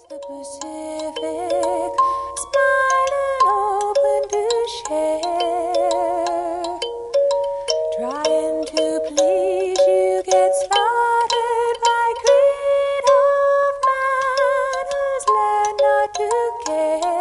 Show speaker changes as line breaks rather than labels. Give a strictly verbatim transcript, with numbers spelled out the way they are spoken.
the Pacific, smiling open to share. Trying to please you, get slaughtered by greed of man who's learned not to care.